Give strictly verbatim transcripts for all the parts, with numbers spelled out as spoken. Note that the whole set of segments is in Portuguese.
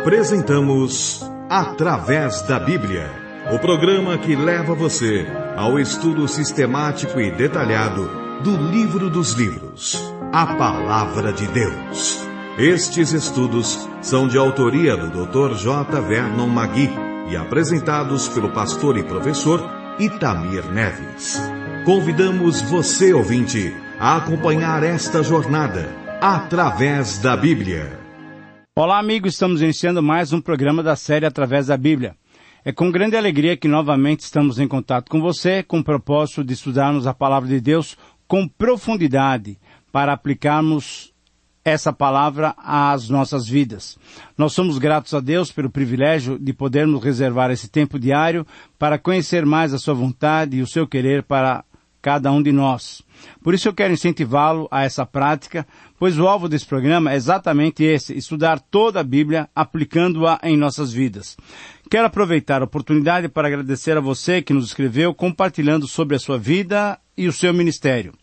Apresentamos Através da Bíblia, o programa que leva você ao estudo sistemático e detalhado do livro dos livros, a Palavra de Deus. Estes estudos são de autoria do doutor J. Vernon Magui e apresentados pelo pastor e professor Itamir Neves. Convidamos você, ouvinte, a acompanhar esta jornada através da Bíblia. Olá, amigos, estamos iniciando mais um programa da série Através da Bíblia. É com grande alegria que novamente estamos em contato com você, com o propósito de estudarmos a Palavra de Deus com profundidade, para aplicarmos essa palavra às nossas vidas. Nós somos gratos a Deus pelo privilégio de podermos reservar esse tempo diário para conhecer mais a sua vontade e o seu querer para cada um de nós. Por isso eu quero incentivá-lo a essa prática, pois o alvo desse programa é exatamente esse, estudar toda a Bíblia, aplicando-a em nossas vidas. Quero aproveitar a oportunidade para agradecer a você que nos escreveu, compartilhando sobre a sua vida e o seu ministério.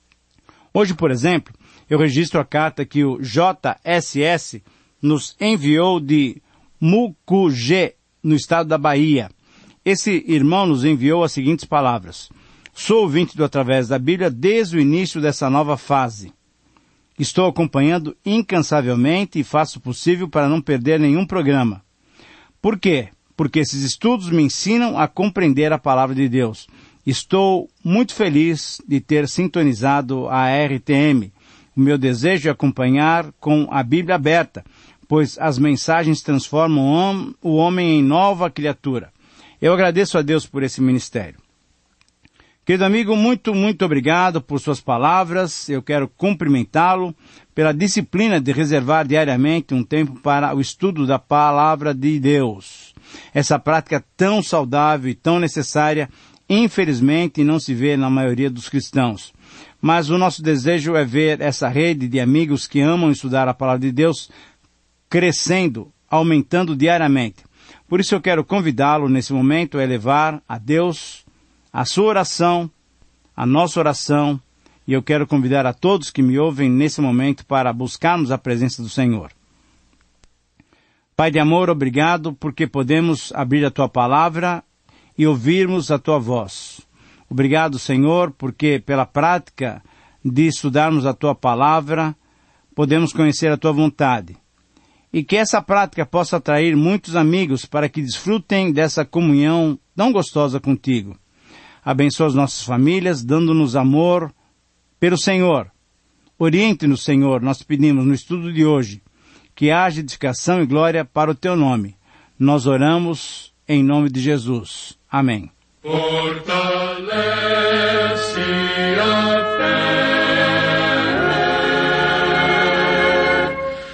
Hoje, por exemplo, eu registro a carta que o J S S nos enviou de Mucugê, no estado da Bahia. Esse irmão nos enviou as seguintes palavras: sou ouvinte do Através da Bíblia desde o início dessa nova fase. Estou acompanhando incansavelmente e faço o possível para não perder nenhum programa. Por quê? Porque esses estudos me ensinam a compreender a Palavra de Deus. Estou muito feliz de ter sintonizado a R T M. O meu desejo é acompanhar com a Bíblia aberta, pois as mensagens transformam o homem em nova criatura. Eu agradeço a Deus por esse ministério. Querido amigo, muito, muito obrigado por suas palavras. Eu quero cumprimentá-lo pela disciplina de reservar diariamente um tempo para o estudo da Palavra de Deus. Essa prática tão saudável e tão necessária, infelizmente, não se vê na maioria dos cristãos. Mas o nosso desejo é ver essa rede de amigos que amam estudar a Palavra de Deus crescendo, aumentando diariamente. Por isso eu quero convidá-lo nesse momento a elevar a Deus a sua oração, a nossa oração, e eu quero convidar a todos que me ouvem nesse momento para buscarmos a presença do Senhor. Pai de amor, obrigado porque podemos abrir a Tua Palavra e ouvirmos a Tua voz. Obrigado, Senhor, porque pela prática de estudarmos a Tua Palavra, podemos conhecer a Tua vontade. E que essa prática possa atrair muitos amigos para que desfrutem dessa comunhão tão gostosa contigo. Abençoa as nossas famílias, dando-nos amor pelo Senhor. Oriente-nos, Senhor, nós pedimos no estudo de hoje, que haja edificação e glória para o Teu nome. Nós oramos em nome de Jesus. Amém. Fortalece a fé,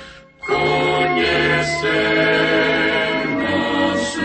conhecer nosso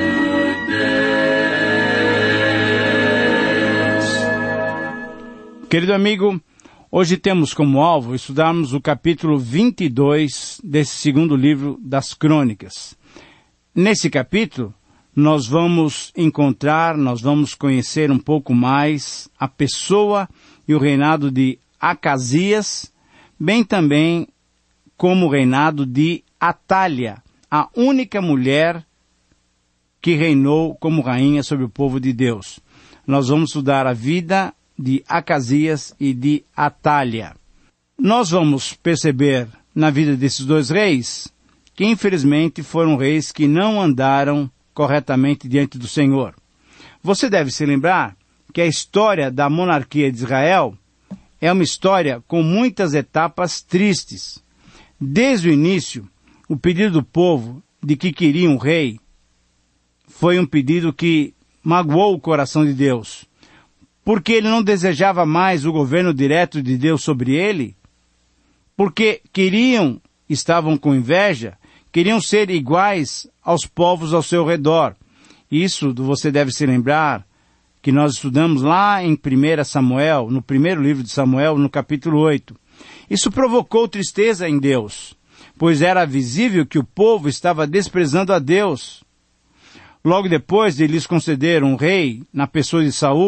Deus. Querido amigo, hoje temos como alvo estudarmos o capítulo vinte e dois desse segundo livro das Crônicas. Nesse capítulo, nós vamos encontrar, nós vamos conhecer um pouco mais a pessoa e o reinado de Acasias, bem também como o reinado de Atália, a única mulher que reinou como rainha sobre o povo de Deus. Nós vamos estudar a vida de Acasias e de Atália. Nós vamos perceber na vida desses dois reis que infelizmente foram reis que não andaram corretamente diante do Senhor. Você deve se lembrar que a história da monarquia de Israel é uma história com muitas etapas tristes. Desde o início, o pedido do povo de que queria um rei foi um pedido que magoou o coração de Deus, porque ele não desejava mais o governo direto de Deus sobre ele, porque queriam, estavam com inveja, queriam ser iguais aos povos ao seu redor. Isso você deve se lembrar que nós estudamos lá em primeiro Samuel, no primeiro livro de Samuel, no capítulo oito. Isso provocou tristeza em Deus, pois era visível que o povo estava desprezando a Deus. Logo depois de lhes conceder um rei, na pessoa de Saul,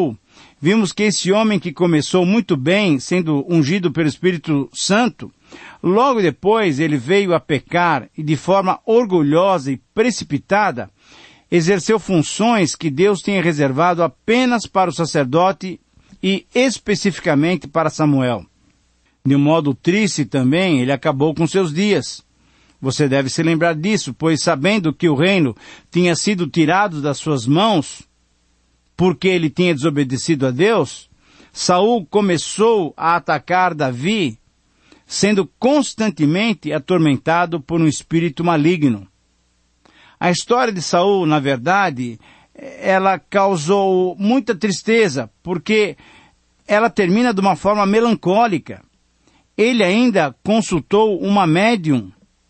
vimos que esse homem que começou muito bem, sendo ungido pelo Espírito Santo, logo depois ele veio a pecar e de forma orgulhosa e precipitada, exerceu funções que Deus tinha reservado apenas para o sacerdote e especificamente para Samuel. De um modo triste também, ele acabou com seus dias. Você deve se lembrar disso, pois sabendo que o reino tinha sido tirado das suas mãos, porque ele tinha desobedecido a Deus, Saul começou a atacar Davi, sendo constantemente atormentado por um espírito maligno. A história de Saul, na verdade, ela causou muita tristeza, porque ela termina de uma forma melancólica. Ele ainda consultou uma médium,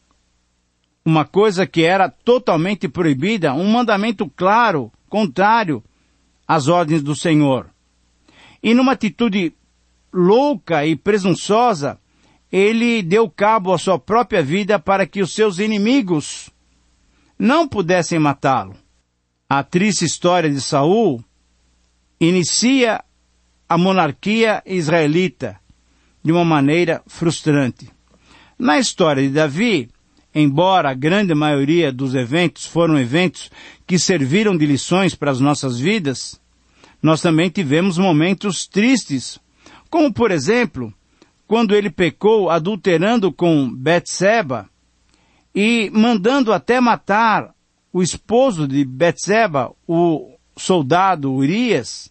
uma coisa que era totalmente proibida, um mandamento claro, contrário às ordens do Senhor. E numa atitude louca e presunçosa, ele deu cabo à sua própria vida para que os seus inimigos não pudessem matá-lo. A triste história de Saul inicia a monarquia israelita de uma maneira frustrante. Na história de Davi, embora a grande maioria dos eventos foram eventos que serviram de lições para as nossas vidas, nós também tivemos momentos tristes, como por exemplo, quando ele pecou adulterando com Betseba e mandando até matar o esposo de Betseba, o soldado Urias.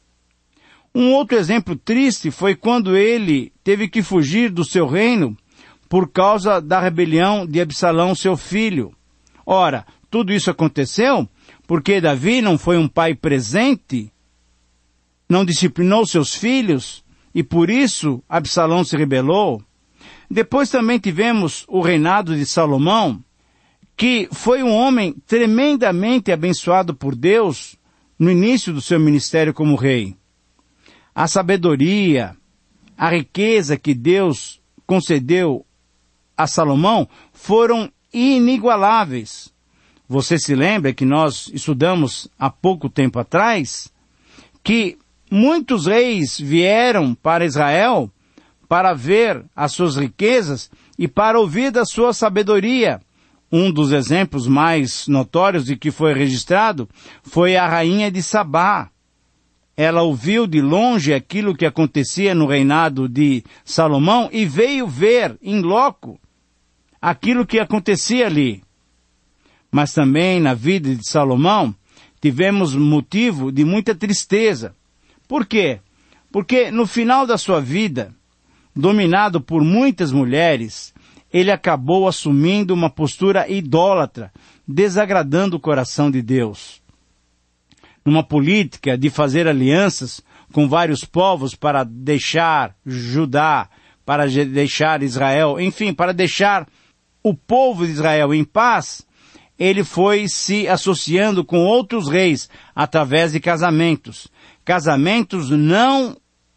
Um outro exemplo triste foi quando ele teve que fugir do seu reino por causa da rebelião de Absalão, seu filho. Ora, tudo isso aconteceu porque Davi não foi um pai presente, não disciplinou seus filhos, e por isso Absalão se rebelou. Depois também tivemos o reinado de Salomão, que foi um homem tremendamente abençoado por Deus no início do seu ministério como rei. A sabedoria, a riqueza que Deus concedeu a Salomão foram inigualáveis. Você se lembra que nós estudamos há pouco tempo atrás que muitos reis vieram para Israel para ver as suas riquezas e para ouvir da sua sabedoria. Um dos exemplos mais notórios de que foi registrado foi a rainha de Sabá. Ela ouviu de longe aquilo que acontecia no reinado de Salomão e veio ver em loco aquilo que acontecia ali. Mas também na vida de Salomão tivemos motivo de muita tristeza. Por quê? Porque no final da sua vida, dominado por muitas mulheres, ele acabou assumindo uma postura idólatra, desagradando o coração de Deus. Numa política de fazer alianças com vários povos para deixar Judá, para deixar Israel, enfim, para deixar o povo de Israel em paz, ele foi se associando com outros reis através de casamentos. Casamentos não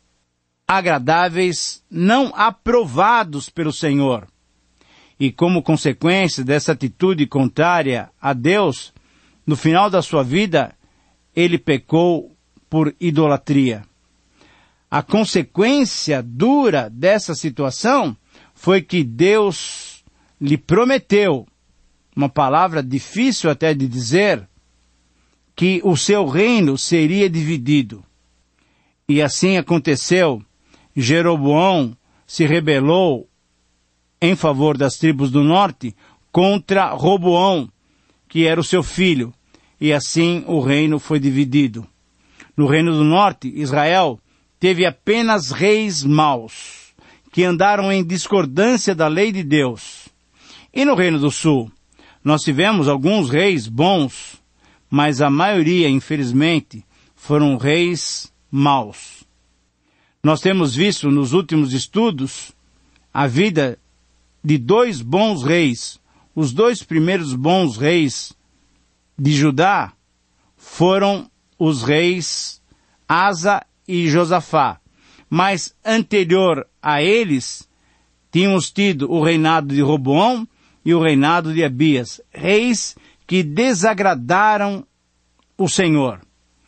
agradáveis, não aprovados pelo Senhor. E como consequência dessa atitude contrária a Deus, no final da sua vida, ele pecou por idolatria. A consequência dura dessa situação foi que Deus lhe prometeu, uma palavra difícil até de dizer, que o seu reino seria dividido. E assim aconteceu. Jeroboão se rebelou em favor das tribos do norte contra Roboão, que era o seu filho, e assim o reino foi dividido. No reino do norte, Israel teve apenas reis maus, que andaram em discordância da lei de Deus. E no reino do sul, nós tivemos alguns reis bons, mas a maioria, infelizmente, foram reis maus. Nós temos visto nos últimos estudos a vida de dois bons reis. Os dois primeiros bons reis de Judá foram os reis Asa e Josafá. Mas anterior a eles, tínhamos tido o reinado de Roboão e o reinado de Abias, reis que desagradaram o Senhor.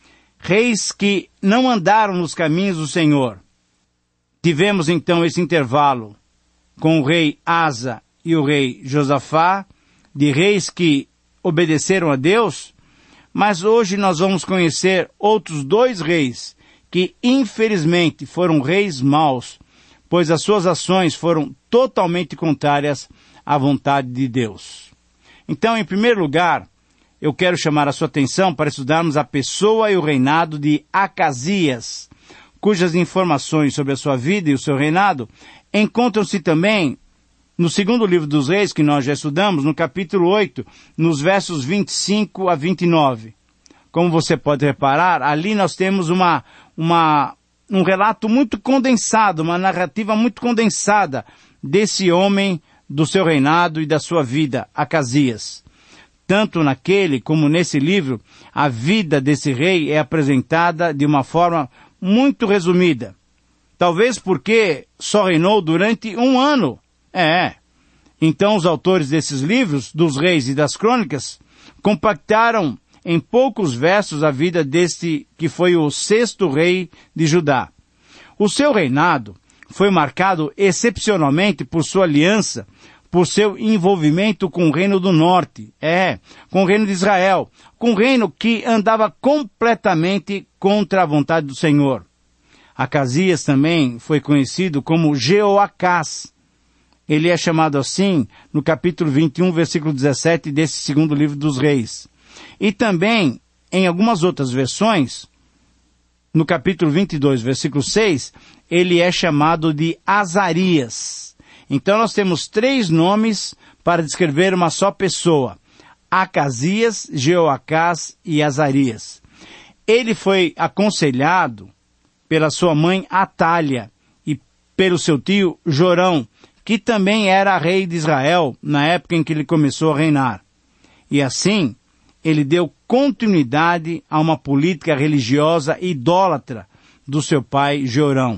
reis que não andaram nos caminhos do Senhor. Tivemos então esse intervalo com o rei Asa e o rei Josafá, de reis que obedeceram a Deus, mas hoje nós vamos conhecer outros dois reis que infelizmente foram reis maus, pois as suas ações foram totalmente contrárias à vontade de Deus. Então, em primeiro lugar, eu quero chamar a sua atenção para estudarmos a pessoa e o reinado de Acasias, cujas informações sobre a sua vida e o seu reinado encontram-se também no segundo livro dos Reis, que nós já estudamos, no capítulo oito, nos versos vinte e cinco a vinte e nove. Como você pode reparar, ali nós temos uma, uma, um relato muito condensado, uma narrativa muito condensada desse homem, do seu reinado e da sua vida, Acasias. Tanto naquele como nesse livro, a vida desse rei é apresentada de uma forma muito resumida. Talvez porque só reinou durante um ano. É. Então os autores desses livros, dos reis e das crônicas, compactaram em poucos versos a vida deste que foi o sexto rei de Judá. O seu reinado foi marcado excepcionalmente por sua aliança, por seu envolvimento com o reino do norte, é, com o reino de Israel, com o reino que andava completamente contra a vontade do Senhor. Acasias também foi conhecido como Jeoacás. Ele é chamado assim no capítulo vinte e um, versículo dezessete desse segundo livro dos Reis. E também, em algumas outras versões, no capítulo vinte e dois, versículo seis, ele é chamado de Azarias. Então nós temos três nomes para descrever uma só pessoa: Acasias, Jeoacás e Azarias. Ele foi aconselhado pela sua mãe Atália e pelo seu tio Jorão, que também era rei de Israel na época em que ele começou a reinar. E assim, ele deu continuidade a uma política religiosa idólatra do seu pai Jorão.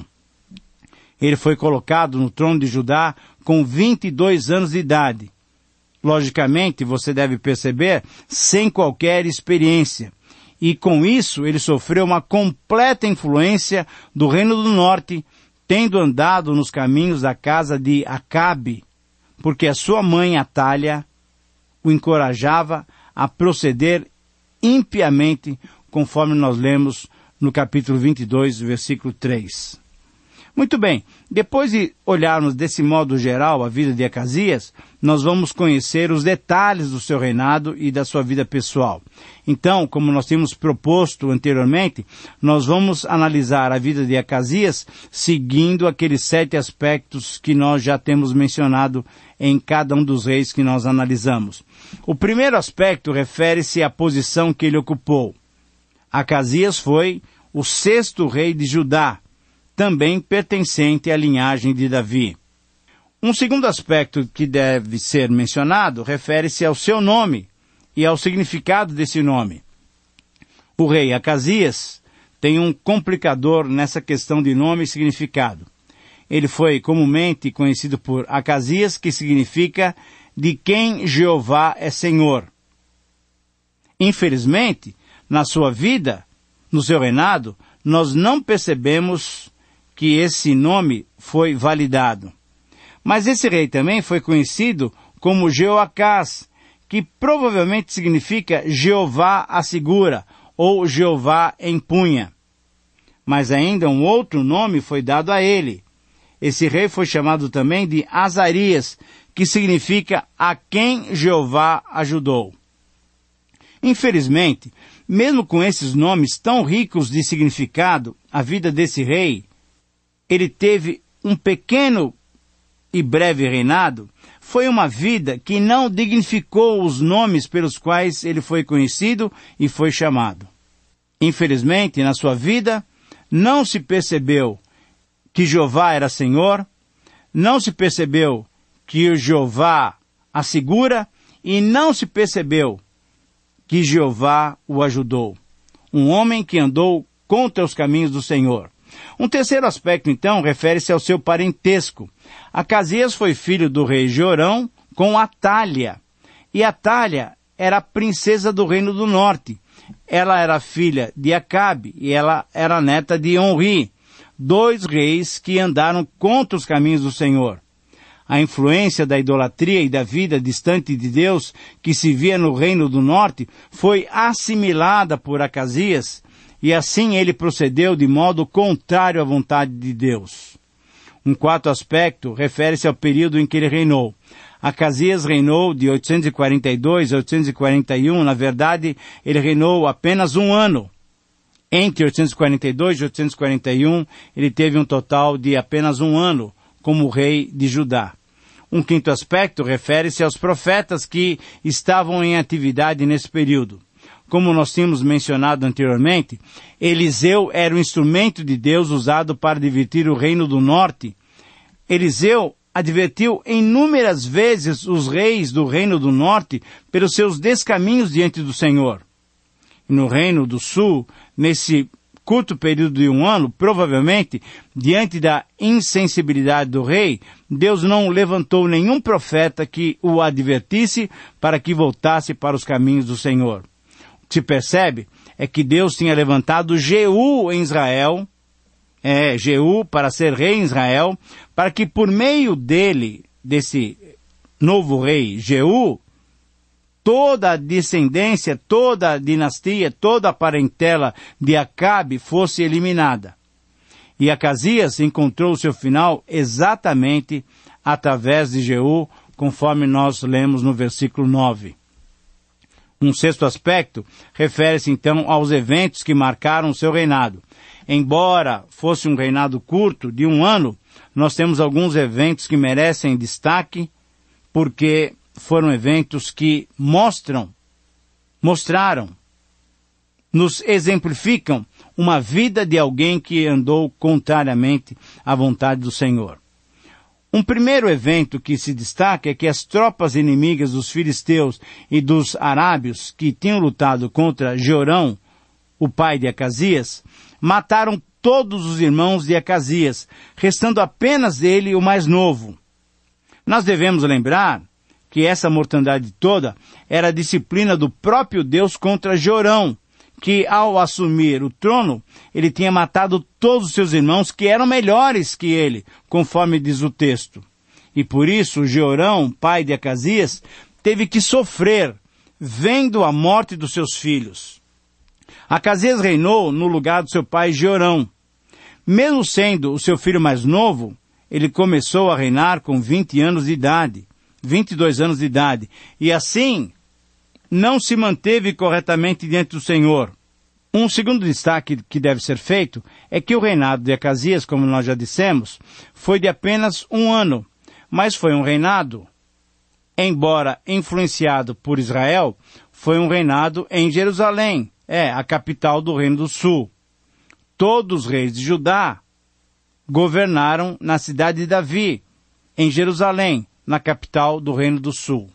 Ele foi colocado no trono de Judá com vinte e dois anos de idade. Logicamente, você deve perceber, sem qualquer experiência. E com isso, ele sofreu uma completa influência do Reino do Norte, tendo andado nos caminhos da casa de Acabe, porque a sua mãe, Atália, o encorajava a proceder impiamente, conforme nós lemos no capítulo vinte e dois, versículo três. Muito bem, depois de olharmos desse modo geral a vida de Acasias, nós vamos conhecer os detalhes do seu reinado e da sua vida pessoal. Então, como nós tínhamos proposto anteriormente, nós vamos analisar a vida de Acasias seguindo aqueles sete aspectos que nós já temos mencionado em cada um dos reis que nós analisamos. O primeiro aspecto refere-se à posição que ele ocupou. Acasias foi o sexto rei de Judá, também pertencente à linhagem de Davi. Um segundo aspecto que deve ser mencionado refere-se ao seu nome e ao significado desse nome. O rei Acasias tem um complicador nessa questão de nome e significado. Ele foi comumente conhecido por Acasias, que significa de quem Jeová é Senhor. Infelizmente, na sua vida, no seu reinado, nós não percebemos que esse nome foi validado. Mas esse rei também foi conhecido como Jeoacás, que provavelmente significa Jeová assegura ou Jeová empunha. Mas ainda um outro nome foi dado a ele. Esse rei foi chamado também de Azarias, que significa a quem Jeová ajudou. Infelizmente, mesmo com esses nomes tão ricos de significado, a vida desse rei, ele teve um pequeno e breve reinado, foi uma vida que não dignificou os nomes pelos quais ele foi conhecido e foi chamado. Infelizmente, na sua vida, não se percebeu que Jeová era Senhor, não se percebeu que o Jeová assegura e não se percebeu que Jeová o ajudou. Um homem que andou contra os caminhos do Senhor. Um terceiro aspecto, então, refere-se ao seu parentesco. Acasias foi filho do rei Jorão com Atália. E Atália era a princesa do reino do norte. ela era filha de Acabe e ela era neta de Onri, dois reis que andaram contra os caminhos do Senhor. A influência da idolatria e da vida distante de Deus que se via no reino do norte foi assimilada por Acasias, e assim ele procedeu de modo contrário à vontade de Deus. Um quarto aspecto refere-se ao período em que ele reinou. Acasias reinou de oitocentos e quarenta e dois a oitocentos e quarenta e um, na verdade, ele reinou apenas um ano. Entre oitocentos e quarenta e dois e oitocentos e quarenta e um, ele teve um total de apenas um ano como rei de Judá. Um quinto aspecto refere-se aos profetas que estavam em atividade nesse período. Como nós tínhamos mencionado anteriormente, Eliseu era o instrumento de Deus usado para advertir o reino do norte. Eliseu advertiu inúmeras vezes os reis do reino do norte pelos seus descaminhos diante do Senhor. E no reino do sul, nesse curto período de um ano, provavelmente, diante da insensibilidade do rei, Deus não levantou nenhum profeta que o advertisse para que voltasse para os caminhos do Senhor. O que se percebe é que Deus tinha levantado Jeú em Israel, é, Jeú para ser rei em Israel, para que por meio dele, desse novo rei, Jeú, toda a descendência, toda a dinastia, toda a parentela de Acabe fosse eliminada. E Acasias encontrou o seu final exatamente através de Jeú, conforme nós lemos no versículo nove. Um sexto aspecto refere-se então aos eventos que marcaram o seu reinado. Embora fosse um reinado curto, de um ano, nós temos alguns eventos que merecem destaque, porque foram eventos que mostram, mostraram, nos exemplificam uma vida de alguém que andou contrariamente à vontade do Senhor. Um primeiro evento que se destaca é que as tropas inimigas dos filisteus e dos arábios que tinham lutado contra Jorão, o pai de Acasias, mataram todos os irmãos de Acasias, restando apenas ele o mais novo. Nós devemos lembrar que essa mortandade toda era a disciplina do próprio Deus contra Jorão, que ao assumir o trono, ele tinha matado todos os seus irmãos que eram melhores que ele, conforme diz o texto. E por isso Jorão, pai de Acasias, teve que sofrer, vendo a morte dos seus filhos. Acasias reinou no lugar do seu pai Jorão. Mesmo sendo o seu filho mais novo, ele começou a reinar com vinte anos de idade. vinte e dois anos de idade, e assim não se manteve corretamente diante do Senhor. Um segundo destaque que deve ser feito é que o reinado de Acasias, como nós já dissemos, foi de apenas um ano, mas foi um reinado, embora influenciado por Israel, foi um reinado em Jerusalém, é, a capital do Reino do Sul. Todos os reis de Judá governaram na cidade de Davi, em Jerusalém, na capital do Reino do Sul.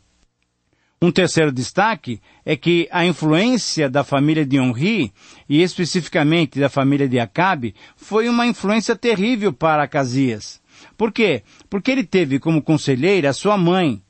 Um terceiro destaque é que a influência da família de Onri, e especificamente da família de Acabe, foi uma influência terrível para Acasias. Por quê? Porque ele teve como conselheira a sua mãe,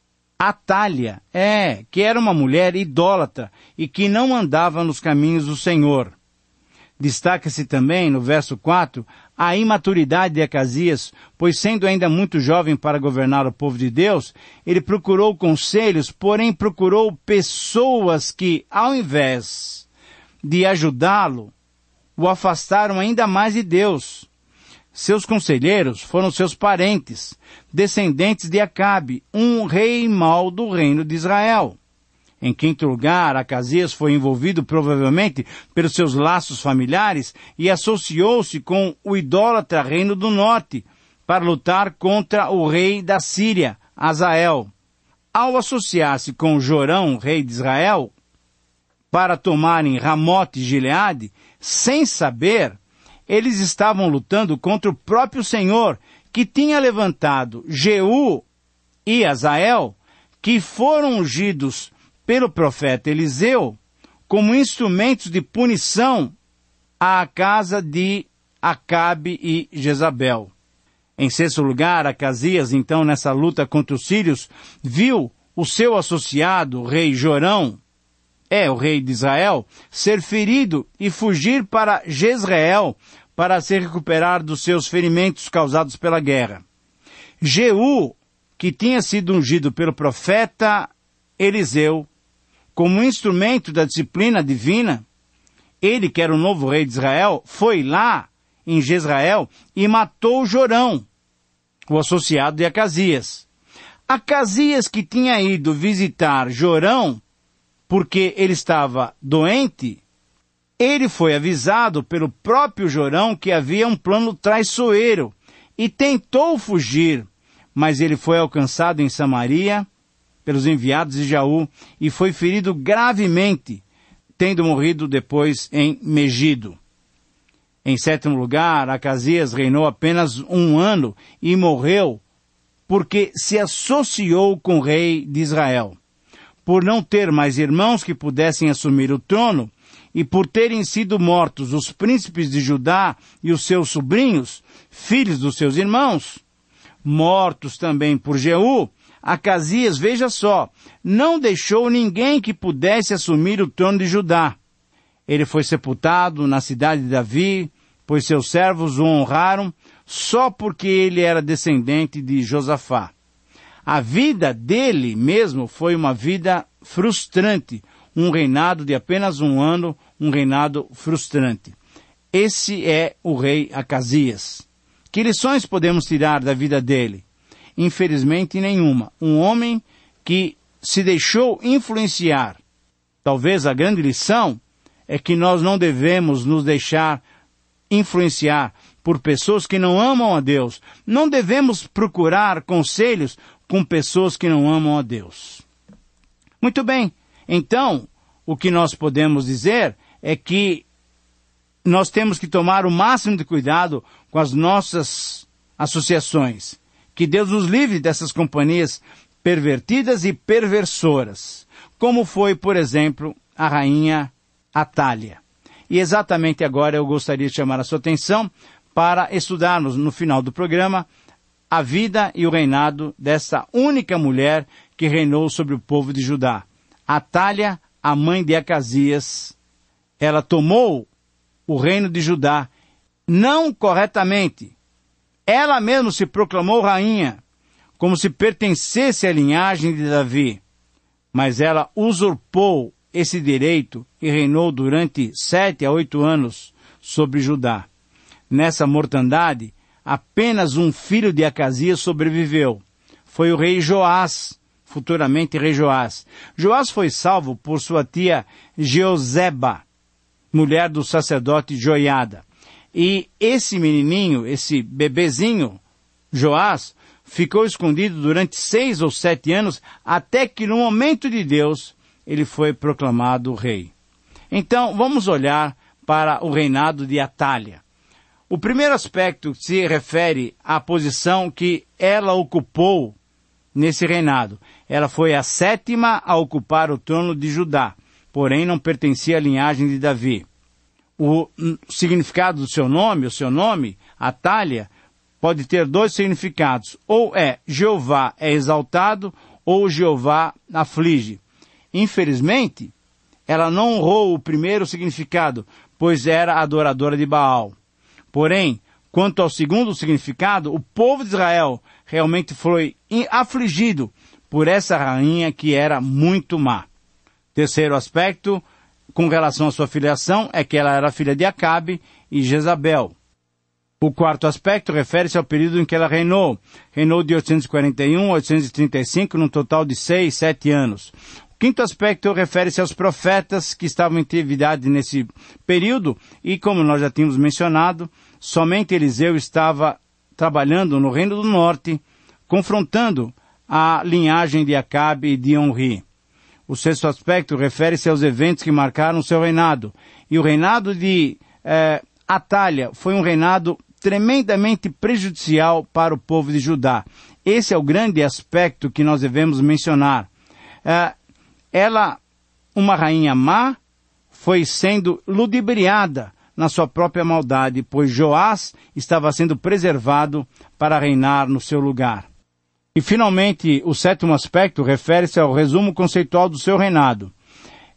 Atália, é, que era uma mulher idólatra e que não andava nos caminhos do Senhor. Destaca-se também, no verso quatro, a imaturidade de Acasias, pois sendo ainda muito jovem para governar o povo de Deus, ele procurou conselhos, porém procurou pessoas que, ao invés de ajudá-lo, o afastaram ainda mais de Deus. Seus conselheiros foram seus parentes, descendentes de Acabe, um rei mau do reino de Israel. Em quinto lugar, Acasias foi envolvido provavelmente pelos seus laços familiares e associou-se com o idólatra reino do norte para lutar contra o rei da Síria, Azael. Ao associar-se com Jorão, rei de Israel, para tomarem Ramote e Gileade, sem saber, eles estavam lutando contra o próprio Senhor, que tinha levantado Jeú e Azael, que foram ungidos pelo profeta Eliseu, como instrumentos de punição à casa de Acabe e Jezabel. Em sexto lugar, Acasias, então, nessa luta contra os sírios, viu o seu associado, o rei Jorão, é o rei de Israel, ser ferido e fugir para Jezreel para se recuperar dos seus ferimentos causados pela guerra. Jeú, que tinha sido ungido pelo profeta Eliseu como instrumento da disciplina divina, ele, que era o novo rei de Israel, foi lá em Jezreel e matou Jorão, o associado de Acasias. Acasias, que tinha ido visitar Jorão porque ele estava doente, ele foi avisado pelo próprio Jorão que havia um plano traiçoeiro e tentou fugir, mas ele foi alcançado em Samaria pelos enviados de Jaú e foi ferido gravemente, tendo morrido depois em Megido. Em sétimo lugar, Acasias reinou apenas um ano e morreu porque se associou com o rei de Israel. Por não ter mais irmãos que pudessem assumir o trono, e por terem sido mortos os príncipes de Judá e os seus sobrinhos, filhos dos seus irmãos, mortos também por Jeú, Acasias, veja só, não deixou ninguém que pudesse assumir o trono de Judá. Ele foi sepultado na cidade de Davi, pois seus servos o honraram, só porque ele era descendente de Josafá. A vida dele mesmo foi uma vida frustrante, um reinado de apenas um ano, um reinado frustrante. Esse é o rei Acasias. Que lições podemos tirar da vida dele? Infelizmente nenhuma. Um homem que se deixou influenciar. Talvez a grande lição é que nós não devemos nos deixar influenciar por pessoas que não amam a Deus. Não devemos procurar conselhos com pessoas que não amam a Deus. Muito bem. Então, o que nós podemos dizer é que nós temos que tomar o máximo de cuidado com as nossas associações. Que Deus nos livre dessas companhias pervertidas e perversoras, como foi, por exemplo, a rainha Atália. E exatamente agora eu gostaria de chamar a sua atenção para estudarmos no final do programa a vida e o reinado dessa única mulher que reinou sobre o povo de Judá. Atália, a mãe de Acasias, ela tomou o reino de Judá não corretamente. Ela mesma se proclamou rainha, como se pertencesse à linhagem de Davi. Mas ela usurpou esse direito e reinou durante sete a oito anos sobre Judá. Nessa mortandade, apenas um filho de Acasias sobreviveu. Foi o rei Joás, futuramente rei Joás. Joás foi salvo por sua tia Jeozeba, mulher do sacerdote Joiada. E esse menininho, esse bebezinho, Joás, ficou escondido durante seis ou sete anos, até que no momento de Deus, ele foi proclamado rei. Então, vamos olhar para o reinado de Atália. O primeiro aspecto se refere à posição que ela ocupou nesse reinado. Ela foi a sétima a ocupar o trono de Judá, porém não pertencia à linhagem de Davi. O significado do seu nome, o seu nome, Atália, pode ter dois significados. Ou é Jeová é exaltado, ou Jeová aflige. Infelizmente, ela não honrou o primeiro significado, pois era adoradora de Baal. Porém, quanto ao segundo significado, o povo de Israel realmente foi afligido por essa rainha que era muito má. Terceiro aspecto, com relação à sua filiação, é que ela era filha de Acabe e Jezabel. O quarto aspecto refere-se ao período em que ela reinou. Reinou de oitocentos e quarenta e um a oitocentos e trinta e cinco, num total de seis, sete anos. O quinto aspecto refere-se aos profetas que estavam em atividade nesse período, e como nós já tínhamos mencionado, somente Eliseu estava trabalhando no Reino do Norte, confrontando a linhagem de Acabe e de Onri. O sexto aspecto refere-se aos eventos que marcaram seu reinado. E o reinado de eh, Atália foi um reinado tremendamente prejudicial para o povo de Judá. Esse é o grande aspecto que nós devemos mencionar. Eh, ela, uma rainha má, foi sendo ludibriada na sua própria maldade, pois Joás estava sendo preservado para reinar no seu lugar. E, finalmente, o sétimo aspecto refere-se ao resumo conceitual do seu reinado.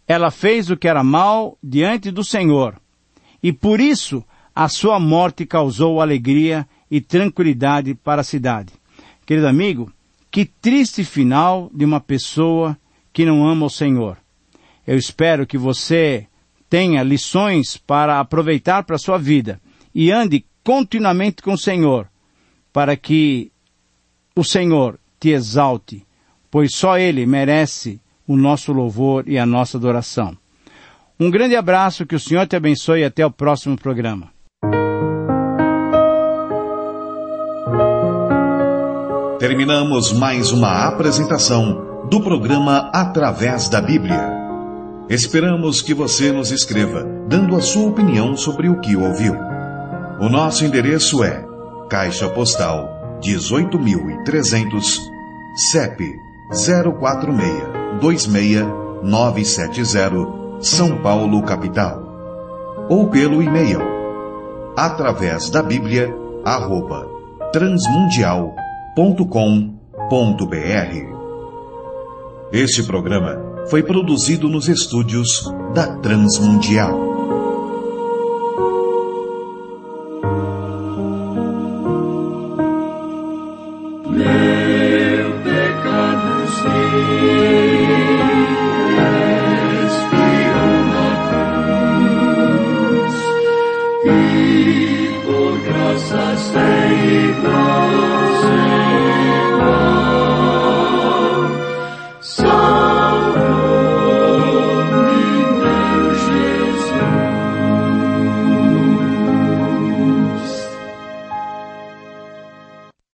ela fez o que era mal diante do Senhor, e por isso a sua morte causou alegria e tranquilidade para a cidade. Querido amigo, que triste final de uma pessoa que não ama o Senhor. Eu espero que você tenha lições para aproveitar para a sua vida e ande continuamente com o Senhor, para que o Senhor te exalte, pois só Ele merece o nosso louvor e a nossa adoração. Um grande abraço, que o Senhor te abençoe e até o próximo programa. Terminamos mais uma apresentação do programa Através da Bíblia. Esperamos que você nos escreva, dando a sua opinião sobre o que ouviu. O nosso endereço é Caixa Postal dezoito mil e trezentos, C E P zero quatro seis dois seis nove sete zero, São Paulo, capital. Ou pelo e-mail através da Bíblia arroba transmundial ponto com ponto br. Este programa foi produzido nos estúdios da Transmundial.